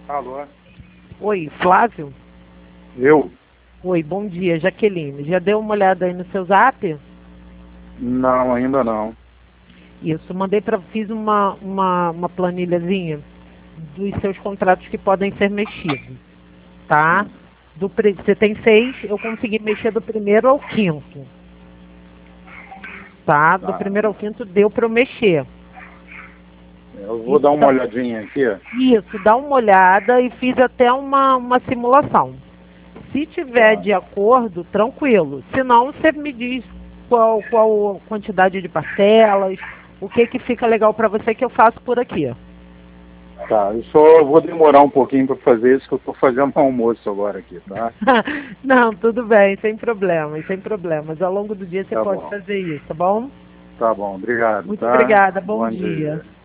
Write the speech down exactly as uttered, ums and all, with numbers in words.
Alô? Oi, Flávio? Eu? Oi, bom dia, Jaqueline. Já deu uma olhada aí no seu zap? Não, ainda não. Isso, mandei para, fiz uma, uma, uma planilhazinha dos seus contratos que podem ser mexidos, tá? Do, pri- você tem seis, eu consegui mexer do primeiro ao quinto, tá? Do Tá. primeiro ao quinto deu para eu mexer. Eu vou dar uma Então, olhadinha aqui. isso, dá uma olhada e fiz até uma, uma simulação. Se tiver Tá. de acordo, tranquilo. Se não, você me diz qual, qual a quantidade de parcelas, o que que fica legal para você que eu faço por aqui. Tá, eu só vou demorar um pouquinho para fazer isso, que eu estou fazendo um almoço agora aqui, tá? Não, tudo bem, sem problemas, sem problemas. Ao longo do dia você Tá pode bom. fazer isso, tá bom? Tá bom, obrigado, Muito tá? obrigada, bom Bom dia. dia.